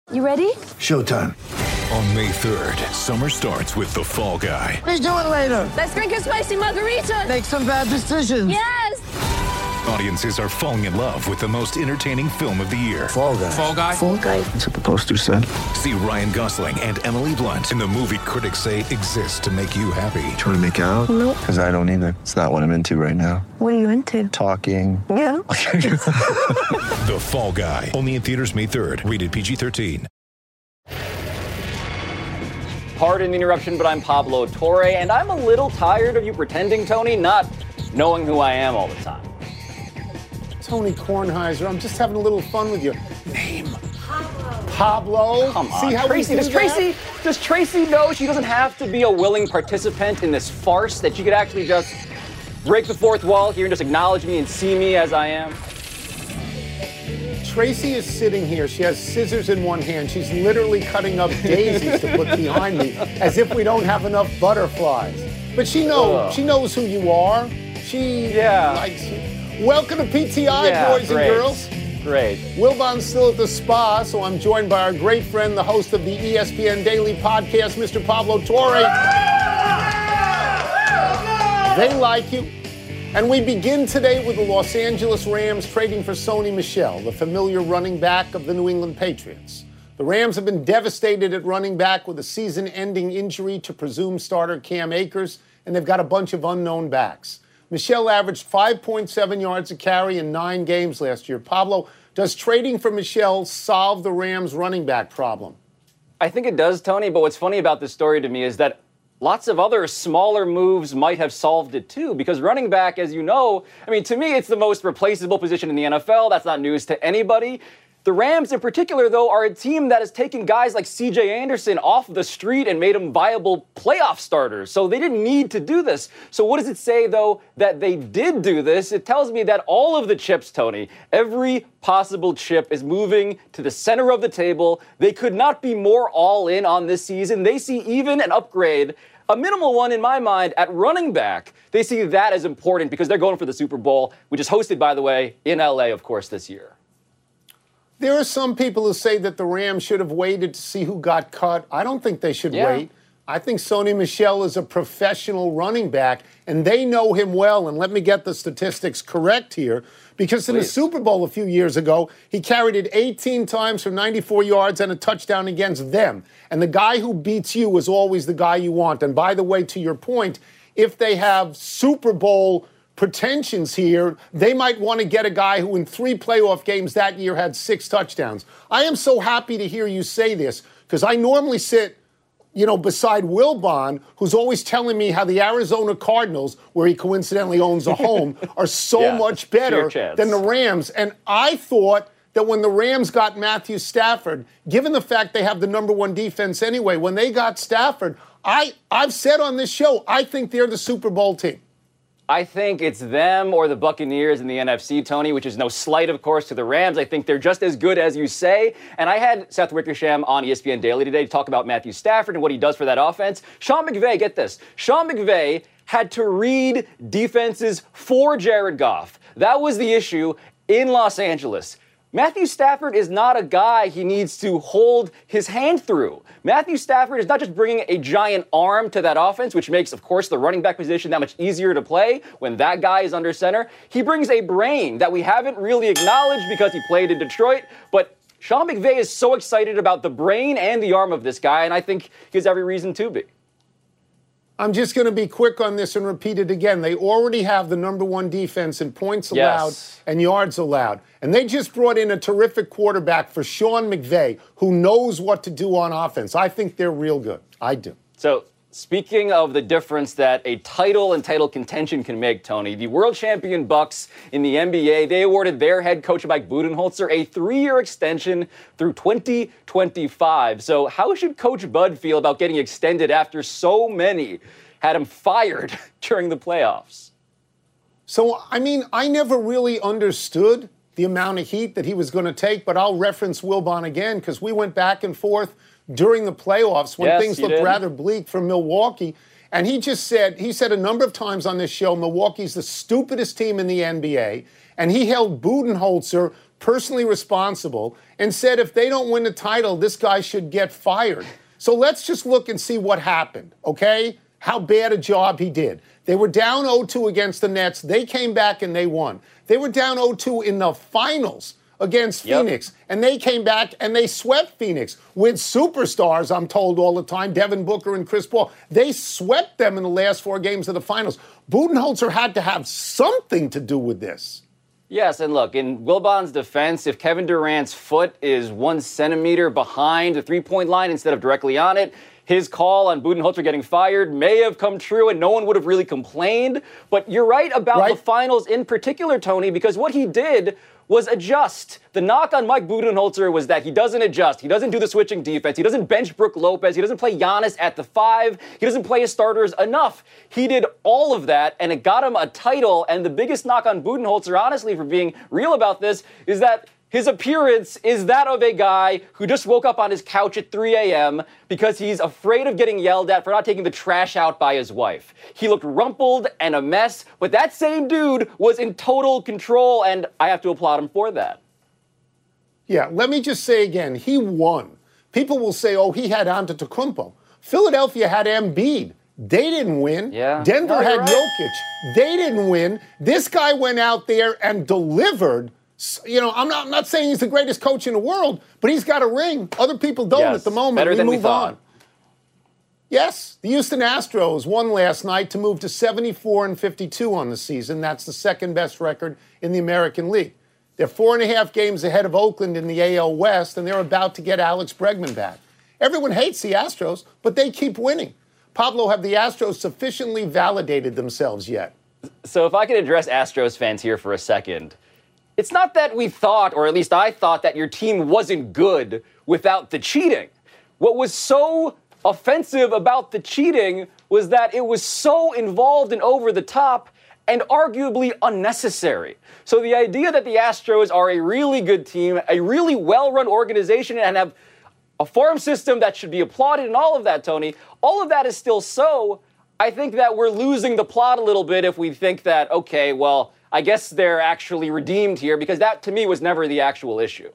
You ready? Showtime. On May 3rd, summer starts with The Fall Guy. Let's do it later. Let's drink a spicy margarita. Make some bad decisions. Yes. Audiences are falling in love with the most entertaining film of the year. Fall Guy. Fall Guy? Fall guy. That's what the poster said. See Ryan Gosling and Emily Blunt in the movie critics say exists to make you happy. Trying to make it out? Nope. Because I don't either. It's not what I'm into right now. What are you into? Talking. Yeah. The Fall Guy. Only in theaters May 3rd. Rated PG-13. Pardon the interruption, but I'm Pablo Torre, and I'm a little tired of you pretending, Tony, not knowing who I am all the time. Tony Kornheiser, I'm just having a little fun with your name. Pablo. Come on, See how Tracy. we do Does Tracy know she doesn't have to be a willing participant in this farce, that she could actually just break the fourth wall here and just acknowledge me and see me as I am? Tracy is sitting here. She has scissors in one hand. She's literally cutting up daisies to put behind me, as if we don't have enough butterflies. But she knows who you are. She likes you. Welcome to PTI, boys and girls. Great. Wilbon's still at the spa, so I'm joined by our great friend, the host of the ESPN Daily Podcast, Mr. Pablo Torre. They like you. And we begin today with the Los Angeles Rams trading for Sony Michel, the familiar running back of the New England Patriots. The Rams have been devastated at running back with a season-ending injury to presumed starter Cam Akers, and they've got a bunch of unknown backs. Michel averaged 5.7 yards a carry in 9 games last year. Pablo, does trading for Michel solve the Rams' running back problem? I think it does, Tony, but what's funny about this story to me is that lots of other smaller moves might have solved it too, because running back, as you know, I mean, to me, it's the most replaceable position in the NFL. That's not news to anybody. The Rams in particular, though, are a team that has taken guys like C.J. Anderson off the street and made them viable playoff starters. So they didn't need to do this. So what does it say, though, that they did do this? It tells me that all of the chips, Tony, every possible chip is moving to the center of the table. They could not be more all in on this season. They see even an upgrade, a minimal one in my mind, at running back. They see that as important because they're going for the Super Bowl, which is hosted, by the way, in L.A., of course, this year. There are some people who say that the Rams should have waited to see who got cut. I don't think they should wait. I think Sony Michel is a professional running back, and they know him well. And let me get the statistics correct here, because in the Super Bowl a few years ago, he carried it 18 times for 94 yards and a touchdown against them. And the guy who beats you is always the guy you want. And by the way, to your point, if they have Super Bowl pretensions here, they might want to get a guy who in 3 playoff games that year had 6 touchdowns. I am so happy to hear you say this, because I normally sit, beside Wilbon, who's always telling me how the Arizona Cardinals, where he coincidentally owns a home, are so much better than the Rams. And I thought that when the Rams got Matthew Stafford, given the fact they have the number 1 defense anyway, when they got Stafford, I've said on this show, I think they're the Super Bowl team. I think it's them or the Buccaneers in the NFC, Tony, which is no slight, of course, to the Rams. I think they're just as good as you say. And I had Seth Wickersham on ESPN Daily today to talk about Matthew Stafford and what he does for that offense. Sean McVay, get this. Sean McVay had to read defenses for Jared Goff. That was the issue in Los Angeles. Matthew Stafford is not a guy he needs to hold his hand through. Matthew Stafford is not just bringing a giant arm to that offense, which makes, of course, the running back position that much easier to play when that guy is under center. He brings a brain that we haven't really acknowledged because he played in Detroit, but Sean McVay is so excited about the brain and the arm of this guy, and I think he has every reason to be. I'm just going to be quick on this and repeat it again. They already have the number 1 defense in points allowed and yards allowed. And they just brought in a terrific quarterback for Sean McVay, who knows what to do on offense. I think they're real good. I do. So, speaking of the difference that a title and title contention can make, Tony, the world champion Bucks in the NBA, they awarded their head coach Mike Budenholzer a 3-year extension through 2025. So how should Coach Bud feel about getting extended after so many had him fired during the playoffs? So, I never really understood the amount of heat that he was going to take, but I'll reference Wilbon again, because we went back and forth during the playoffs when things looked rather bleak for Milwaukee. And he said a number of times on this show, Milwaukee's the stupidest team in the NBA. And he held Budenholzer personally responsible, and said if they don't win the title, this guy should get fired. So let's just look and see what happened, okay? How bad a job he did. They were down 0-2 against the Nets. They came back and they won. They were down 0-2 in the finals against Phoenix, and they came back and they swept Phoenix with superstars, I'm told all the time, Devin Booker and Chris Paul. They swept them in the last 4 games of the finals. Budenholzer had to have something to do with this. Yes, and look, in Wilbon's defense, if Kevin Durant's foot is 1 centimeter behind the three-point line instead of directly on it, his call on Budenholzer getting fired may have come true and no one would have really complained. But you're right about the finals in particular, Tony, because what he did was adjust. The knock on Mike Budenholzer was that he doesn't adjust. He doesn't do the switching defense. He doesn't bench Brook Lopez. He doesn't play Giannis at the 5. He doesn't play his starters enough. He did all of that, and it got him a title. And the biggest knock on Budenholzer, honestly, for being real about this, is that his appearance is that of a guy who just woke up on his couch at 3 a.m. because he's afraid of getting yelled at for not taking the trash out by his wife. He looked rumpled and a mess, but that same dude was in total control, and I have to applaud him for that. Yeah, let me just say again, he won. People will say, oh, he had Antetokounmpo. Philadelphia had Embiid. They didn't win. Yeah. Denver had Jokic. They didn't win. This guy went out there and delivered. You know, I'm not saying he's the greatest coach in the world, but he's got a ring. Other people don't at the moment. Better than we thought. On. Yes, the Houston Astros won last night to move to 74-52 on the season. That's the second best record in the American League. They're 4.5 games ahead of Oakland in the AL West, and they're about to get Alex Bregman back. Everyone hates the Astros, but they keep winning. Pablo, have the Astros sufficiently validated themselves yet? So if I could address Astros fans here for a second. It's not that we thought, or at least I thought, that your team wasn't good without the cheating. What was so offensive about the cheating was that it was so involved and over the top and arguably unnecessary. So the idea that the Astros are a really good team, a really well-run organization, and have a farm system that should be applauded and all of that, Tony, all of that is still so. I think that we're losing the plot a little bit if we think that, okay, well, I guess they're actually redeemed here, because that, to me, was never the actual issue.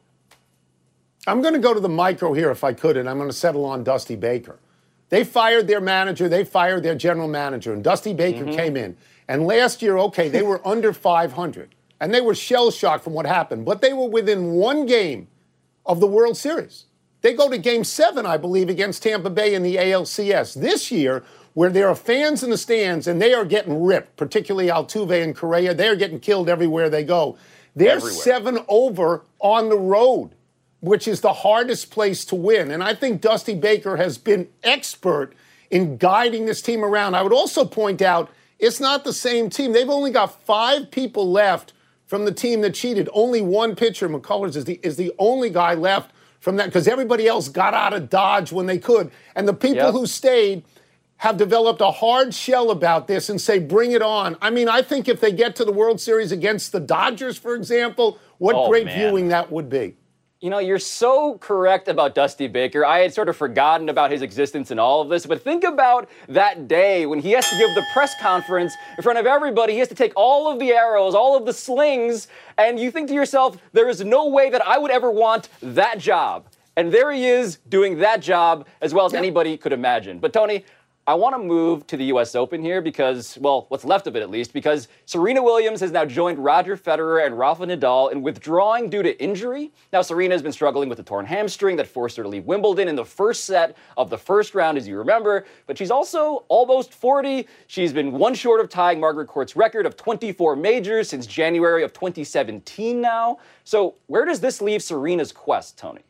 I'm going to go to the micro here if I could, and I'm going to settle on Dusty Baker. They fired their manager. They fired their general manager, and Dusty Baker came in. And last year, okay, they were under 500, and they were shell-shocked from what happened, but they were within 1 game of the World Series. They go to Game 7, I believe, against Tampa Bay in the ALCS. This year, where there are fans in the stands and they are getting ripped, particularly Altuve and Correa, they are getting killed everywhere they go. They're 7 over on the road, which is the hardest place to win. And I think Dusty Baker has been expert in guiding this team around. I would also point out, it's not the same team. They've only got 5 people left from the team that cheated. Only one pitcher, McCullers, is the only guy left from that, because everybody else got out of Dodge when they could. And the people who stayed have developed a hard shell about this and say, bring it on. I mean, I think if they get to the World Series against the Dodgers, for example, what great viewing that would be. You know, you're so correct about Dusty Baker. I had sort of forgotten about his existence in all of this, but think about that day when he has to give the press conference in front of everybody. He has to take all of the arrows, all of the slings, and you think to yourself, there is no way that I would ever want that job. And there he is doing that job as well as anybody could imagine. But Tony, I want to move to the U.S. Open here because, well, what's left of it at least, because Serena Williams has now joined Roger Federer and Rafa Nadal in withdrawing due to injury. Now, Serena has been struggling with a torn hamstring that forced her to leave Wimbledon in the first set of the first round, as you remember, but she's also almost 40. She's been 1 short of tying Margaret Court's record of 24 majors since January of 2017 now. So where does this leave Serena's quest, Tony?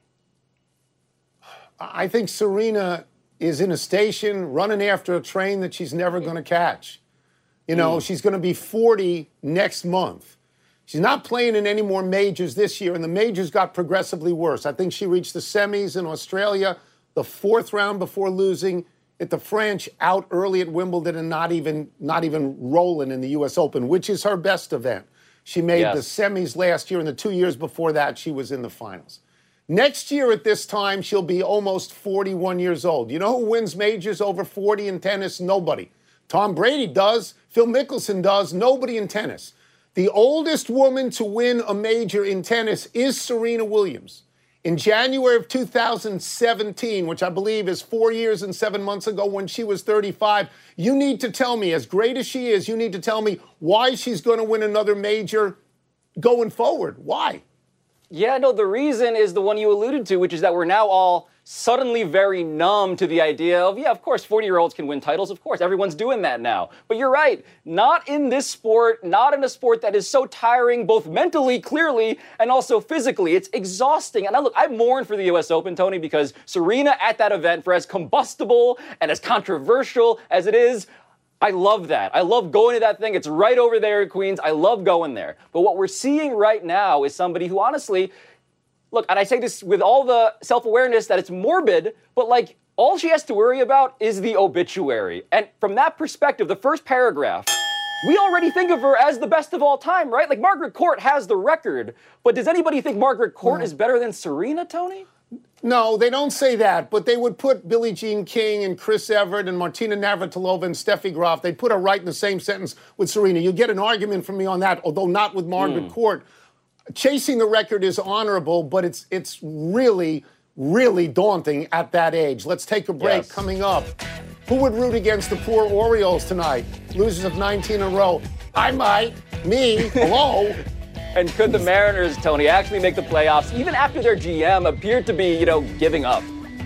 I think Serena is in a station running after a train that she's never going to catch. You know, she's going to be 40 next month. She's not playing in any more majors this year, and the majors got progressively worse. I think she reached the semis in Australia, the 4th round before losing at the French, out early at Wimbledon, and not even rolling in the U.S. Open, which is her best event. She made the semis last year, and the 2 years before that, she was in the finals. Next year at this time, she'll be almost 41 years old. You know who wins majors over 40 in tennis? Nobody. Tom Brady does. Phil Mickelson does. Nobody in tennis. The oldest woman to win a major in tennis is Serena Williams. In January of 2017, which I believe is 4 years and 7 months ago when she was 35, you need to tell me, as great as she is, you need to tell me why she's going to win another major going forward. Why? Yeah, no, the reason is the one you alluded to, which is that we're now all suddenly very numb to the idea of, yeah, of course, 40-year-olds can win titles. Of course, everyone's doing that now. But you're right, not in this sport, not in a sport that is so tiring, both mentally, clearly, and also physically. It's exhausting. And I mourn for the U.S. Open, Tony, because Serena at that event, for as combustible and as controversial as it is, I love that. I love going to that thing. It's right over there in Queens. I love going there. But what we're seeing right now is somebody who honestly, look, and I say this with all the self-awareness that it's morbid, but like all she has to worry about is the obituary. And from that perspective, the first paragraph, we already think of her as the best of all time, right? Like Margaret Court has the record, but does anybody think Margaret Court is better than Serena, Tony? No, they don't say that, but they would put Billie Jean King and Chris Evert and Martina Navratilova and Steffi Graf, they'd put her right in the same sentence with Serena. You'll get an argument from me on that, although not with Margaret Court. Chasing the record is honorable, but it's really, really daunting at that age. Let's take a break. Yes. Coming up, who would root against the poor Orioles tonight? Losers of 19 in a row. I might. Me. Hello. And could the Mariners, Tony, actually make the playoffs even after their GM appeared to be, giving up?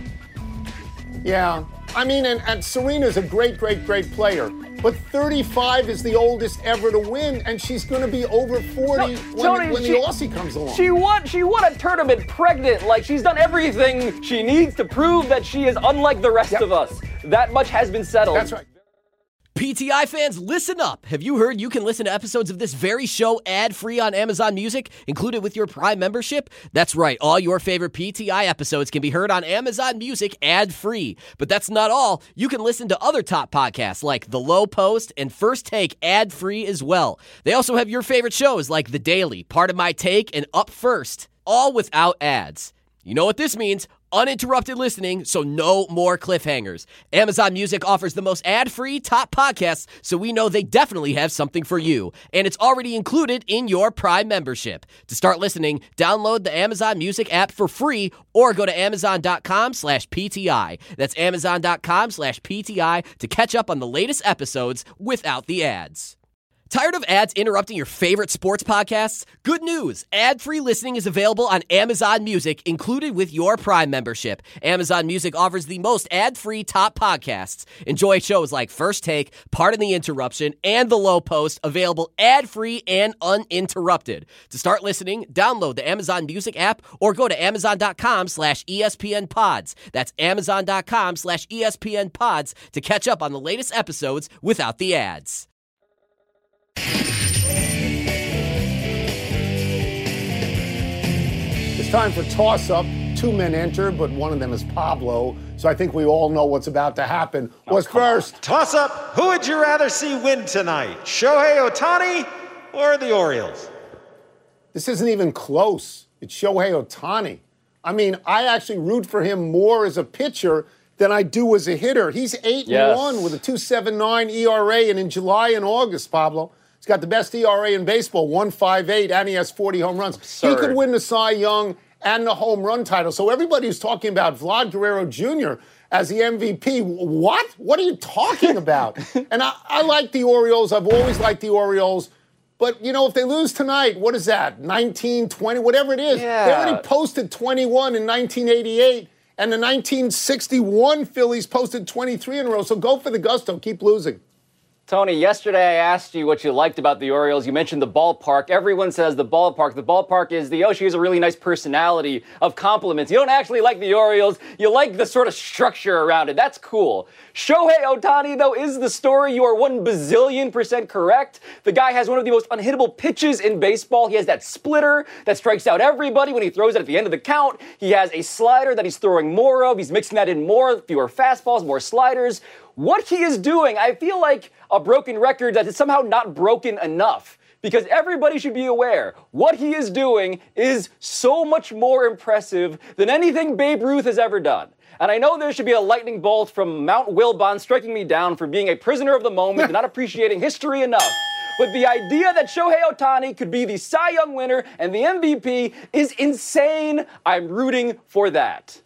Yeah. I mean, and Serena's a great, great, great player. But 35 is the oldest ever to win, and she's going to be over 40 when the Aussie comes along. She won a tournament pregnant. Like, she's done everything she needs to prove that she is unlike the rest of us. That much has been settled. That's right. PTI fans, listen up. Have you heard you can listen to episodes of this very show ad-free on Amazon Music, included with your Prime membership? That's right, all your favorite PTI episodes can be heard on Amazon Music ad-free. But that's not all. You can listen to other top podcasts like The Low Post and First Take ad-free as well. They also have your favorite shows like The Daily, Part of My Take, and Up First, all without ads. You know what this means? Uninterrupted listening, so no more cliffhangers. Amazon Music offers the most ad-free top podcasts, so we know they definitely have something for you. And it's already included in your Prime membership. To start listening, download the Amazon Music app for free or go to amazon.com/PTI. That's amazon.com/PTI to catch up on the latest episodes without the ads. Tired of ads interrupting your favorite sports podcasts? Good news! Ad-free listening is available on Amazon Music, included with your Prime membership. Amazon Music offers the most ad-free top podcasts. Enjoy shows like First Take, Pardon the Interruption, and The Low Post, available ad-free and uninterrupted. To start listening, download the Amazon Music app or go to amazon.com/ESPN Pods. That's amazon.com/ESPN Pods to catch up on the latest episodes without the ads. It's time for toss-up. Two men enter, but one of them is Pablo. So I think we all know what's about to happen. What's first? Toss up. Who would you rather see win tonight? Shohei Ohtani or the Orioles? This isn't even close. It's Shohei Ohtani. I mean, I actually root for him more as a pitcher than I do as a hitter. He's 8-1 with a 2.79 ERA, and in July and August, Pablo, he's got the best ERA in baseball, 1.58, and he has 40 home runs. Absurd. He could win the Cy Young and the home run title. So everybody who's talking about Vlad Guerrero Jr. as the MVP, what? What are you talking about? And I like the Orioles. I've always liked the Orioles. But, if they lose tonight, what is that, 19, 20, whatever it is? Yeah. They already posted 21 in 1988. And the 1961 Phillies posted 23 in a row. So go for the gusto. Keep losing. Tony, yesterday I asked you what you liked about the Orioles. You mentioned the ballpark. Everyone says the ballpark. The ballpark is she has a really nice personality of compliments. You don't actually like the Orioles. You like the sort of structure around it. That's cool. Shohei Ohtani, though, is the story. You are 1 bazillion% correct. The guy has one of the most unhittable pitches in baseball. He has that splitter that strikes out everybody when he throws it at the end of the count. He has a slider that he's throwing more of. He's mixing that in more, fewer fastballs, more sliders. What he is doing, I feel like a broken record that is somehow not broken enough. Because everybody should be aware, what he is doing is so much more impressive than anything Babe Ruth has ever done. And I know there should be a lightning bolt from Mount Wilbon striking me down for being a prisoner of the moment and not appreciating history enough. but the idea that Shohei Ohtani could be the Cy Young winner and the MVP is insane. I'm rooting for that.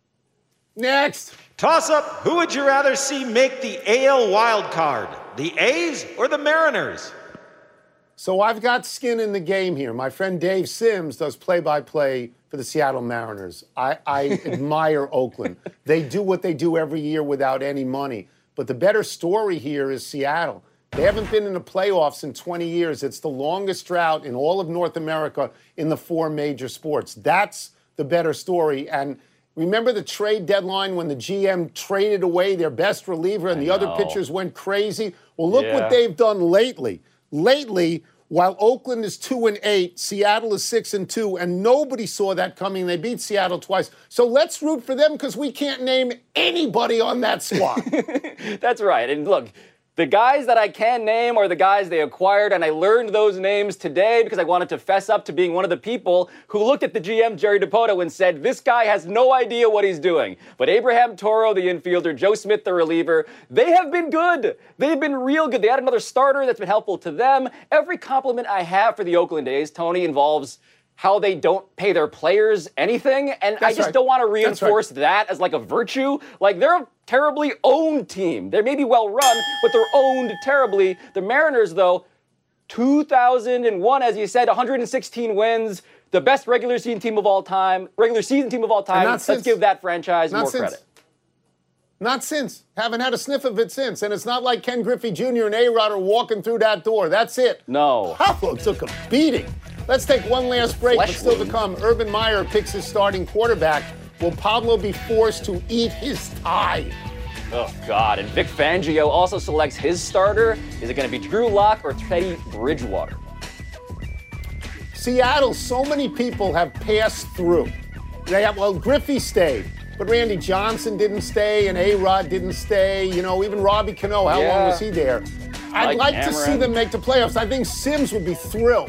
Next. Toss-up, who would you rather see make the AL wild card? The A's or the Mariners? So I've got skin in the game here. My friend Dave Sims does play-by-play for the Seattle Mariners. I admire Oakland. They do what they do every year without any money. But the better story here is Seattle. They haven't been in the playoffs in 20 years. It's the longest drought in all of North America in the 4 major sports. That's the better story. And remember the trade deadline when the GM traded away their best reliever and the other pitchers went crazy? Well, look what they've done lately. Lately, while Oakland is 2-8, Seattle is 6-2, and nobody saw that coming. They beat Seattle twice. So let's root for them because we can't name anybody on that squad. That's right. And look, the guys that I can name are the guys they acquired, and I learned those names today because I wanted to fess up to being one of the people who looked at the GM, Jerry Dipoto, and said, this guy has no idea what he's doing. But Abraham Toro, the infielder, Joe Smith, the reliever, they have been good. They've been real good. They had another starter that's been helpful to them. Every compliment I have for the Oakland A's, Tony, involves how they don't pay their players anything, and I just don't want to reinforce that as like a virtue. Like, they're a terribly owned team. They may be well run, but they're owned terribly. The Mariners, though, 2001, as you said, 116 wins, the best regular season team of all time. Let's give that franchise more credit. Not since. Haven't had a sniff of it since. And it's not like Ken Griffey Jr. and A-Rod are walking through that door. That's it. No. Pablo took a beating. Let's take one last break, but still to come. Urban Meyer picks his starting quarterback. Will Pablo be forced to eat his tie? Oh, God. And Vic Fangio also selects his starter. Is it going to be Drew Lock or Teddy Bridgewater? Seattle, so many people have passed through. Griffey stayed, but Randy Johnson didn't stay, and A-Rod didn't stay. You know, even Robbie Cano, how long was he there? I'd like to see them make the playoffs. I think Sims would be thrilled.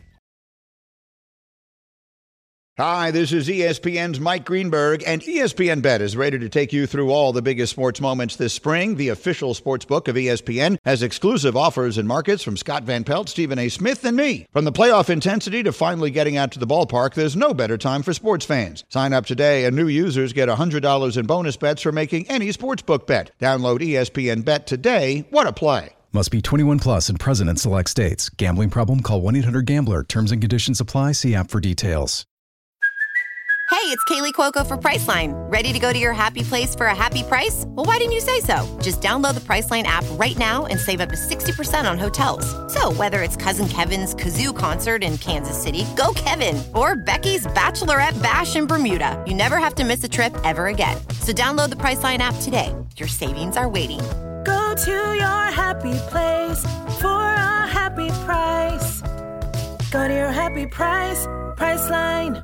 Hi, this is ESPN's Mike Greenberg, and ESPN Bet is ready to take you through all the biggest sports moments this spring. The official sports book of ESPN has exclusive offers and markets from Scott Van Pelt, Stephen A. Smith, and me. From the playoff intensity to finally getting out to the ballpark, there's no better time for sports fans. Sign up today, and new users get $100 in bonus bets for making any sportsbook bet. Download ESPN Bet today. What a play. Must be 21 plus and present in select states. Gambling problem? Call 1-800-GAMBLER. Terms and conditions apply. See app for details. Hey, it's Kaylee Cuoco for Priceline. Ready to go to your happy place for a happy price? Well, why didn't you say so? Just download the Priceline app right now and save up to 60% on hotels. So whether it's Cousin Kevin's Kazoo Concert in Kansas City, go Kevin, or Becky's Bachelorette Bash in Bermuda, you never have to miss a trip ever again. So download the Priceline app today. Your savings are waiting. Go to your happy place for a happy price. Go to your happy price, Priceline.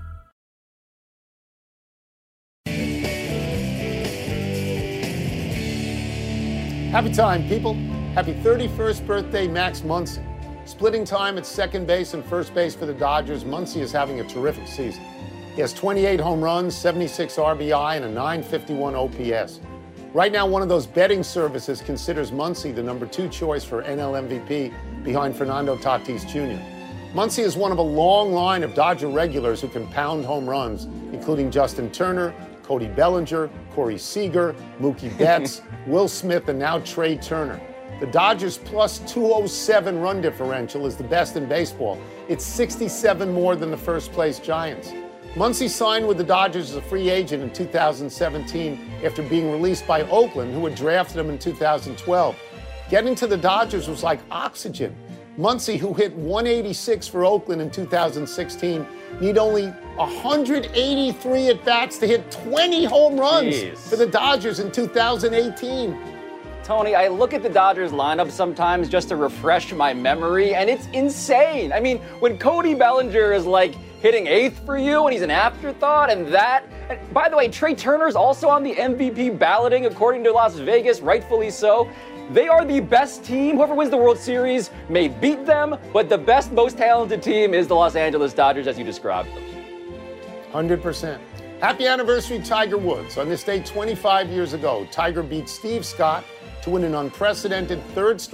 Happy time, people. Happy 31st birthday, Max Muncy. Splitting time at second base and first base for the Dodgers, Muncy is having a terrific season. He has 28 home runs, 76 RBI, and a .951 OPS. Right now, one of those betting services considers Muncy the number 2 choice for NL MVP behind Fernando Tatis Jr. Muncy is one of a long line of Dodger regulars who can pound home runs, including Justin Turner, Cody Bellinger, Corey Seager, Mookie Betts, Will Smith, and now Trey Turner. The Dodgers' plus 207 run differential is the best in baseball. It's 67 more than the first-place Giants. Muncy signed with the Dodgers as a free agent in 2017 after being released by Oakland, who had drafted him in 2012. Getting to the Dodgers was like oxygen. Muncy, who hit 186 for Oakland in 2016, need only 183 at-bats to hit 20 home runs for the Dodgers in 2018. Tony, I look at the Dodgers lineup sometimes just to refresh my memory, and it's insane. I mean, when Cody Bellinger is like hitting 8th for you and he's an afterthought, and by the way, Trey Turner's also on the MVP balloting according to Las Vegas, rightfully so. They are the best team. Whoever wins the World Series may beat them, but the best, most talented team is the Los Angeles Dodgers, as you described them. 100%. Happy anniversary, Tiger Woods. On this day 25 years ago, Tiger beat Steve Scott to win an unprecedented 3rd straight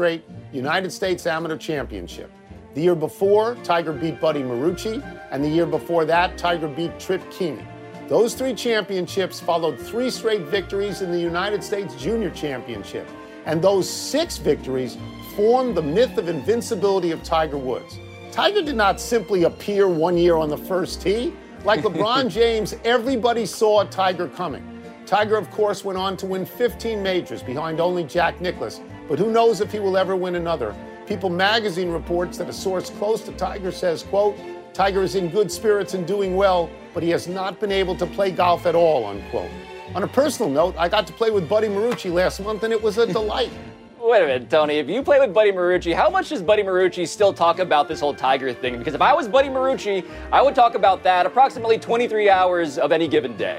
United States Amateur Championship. The year before, Tiger beat Buddy Marucci, and the year before that, Tiger beat Trip Keenan. Those 3 championships followed 3 straight victories in the United States Junior Championship. And those 6 victories formed the myth of invincibility of Tiger Woods. Tiger did not simply appear one year on the first tee. Like LeBron James, everybody saw Tiger coming. Tiger, of course, went on to win 15 majors behind only Jack Nicklaus, but who knows if he will ever win another. People magazine reports that a source close to Tiger says, quote, Tiger is in good spirits and doing well, but he has not been able to play golf at all, unquote. On a personal note, I got to play with Buddy Marucci last month, and it was a delight. Wait a minute, Tony. If you play with Buddy Marucci, how much does Buddy Marucci still talk about this whole Tiger thing? Because if I was Buddy Marucci, I would talk about that approximately 23 hours of any given day.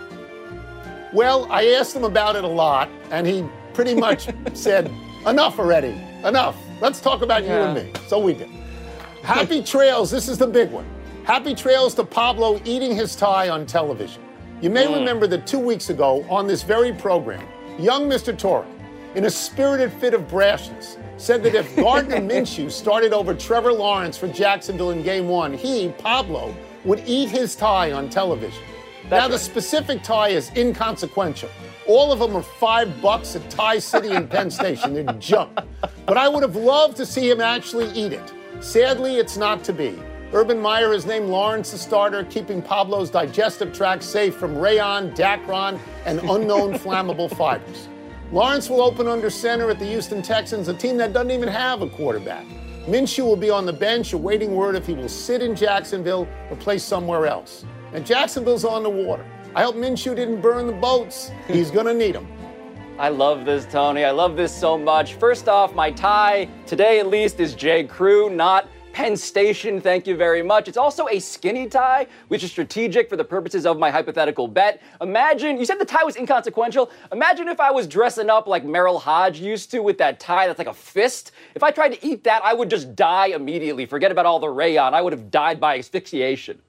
Well, I asked him about it a lot, and he pretty much said, enough already, enough. Let's talk about you and me. So we did. Happy trails, this is the big one. Happy trails to Pablo eating his tie on television. You may remember that 2 weeks ago on this very program, young Mr. Torrey, in a spirited fit of brashness, said that if Gardner Minshew started over Trevor Lawrence for Jacksonville in Game 1, he, Pablo, would eat his tie on television. Now, the specific tie is inconsequential. All of them are $5 at Tie City and Penn Station. They're junk. But I would have loved to see him actually eat it. Sadly, it's not to be. Urban Meyer has named Lawrence the starter, keeping Pablo's digestive tract safe from rayon, Dacron, and unknown flammable fibers. Lawrence will open under center at the Houston Texans, a team that doesn't even have a quarterback. Minshew will be on the bench, awaiting word if he will sit in Jacksonville or play somewhere else. And Jacksonville's on the water. I hope Minshew didn't burn the boats. He's going to need them. I love this, Tony. I love this so much. First off, my tie, today at least, is J. Crew, not Penn Station. Thank you very much. It's also a skinny tie, which is strategic for the purposes of my hypothetical bet. Imagine, you said the tie was inconsequential. Imagine if I was dressing up like Merrill Hodge used to with that tie that's like a fist. If I tried to eat that, I would just die immediately. Forget about all the rayon. I would have died by asphyxiation.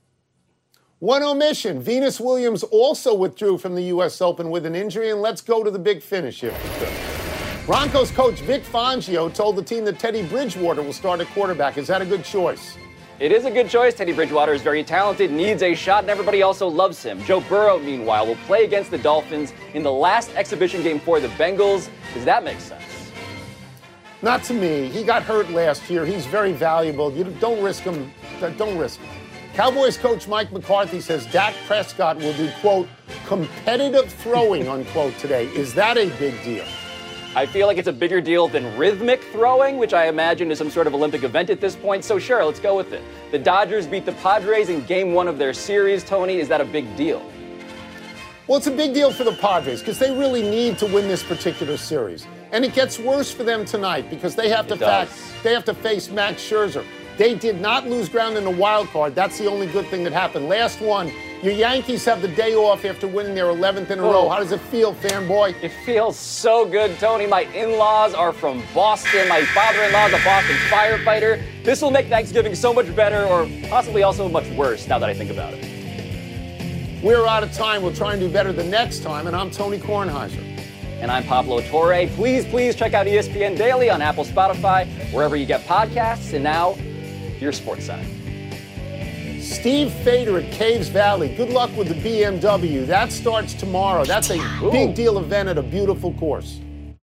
One omission. Venus Williams also withdrew from the U.S. Open with an injury, and let's go to the big finish here. Broncos coach Vic Fangio told the team that Teddy Bridgewater will start at quarterback. Is that a good choice? It is a good choice. Teddy Bridgewater is very talented, needs a shot, and everybody also loves him. Joe Burrow, meanwhile, will play against the Dolphins in the last exhibition game for the Bengals. Does that make sense? Not to me. He got hurt last year. He's very valuable. You don't risk him. Don't risk him. Cowboys coach Mike McCarthy says Dak Prescott will do, quote, competitive throwing, unquote, today. Is that a big deal? I feel like it's a bigger deal than rhythmic throwing, which I imagine is some sort of Olympic event at this point. So sure, let's go with it. The Dodgers beat the Padres in Game 1 of their series. Tony, is that a big deal? Well, it's a big deal for the Padres because they really need to win this particular series. And it gets worse for them tonight because they have to face Max Scherzer. They did not lose ground in the wild card. That's the only good thing that happened. Last one, your Yankees have the day off after winning their 11th in a row. How does it feel, fanboy? It feels so good, Tony. My in-laws are from Boston. My father-in-law is a Boston firefighter. This will make Thanksgiving so much better, or possibly also much worse, now that I think about it. We're out of time. We'll try and do better the next time. And I'm Tony Kornheiser. And I'm Pablo Torre. Please check out ESPN Daily on Apple, Spotify, wherever you get podcasts. And now, your Sports Center. Steve Fader at Caves Valley. Good luck with the BMW. That starts tomorrow. That's a big deal event at a beautiful course.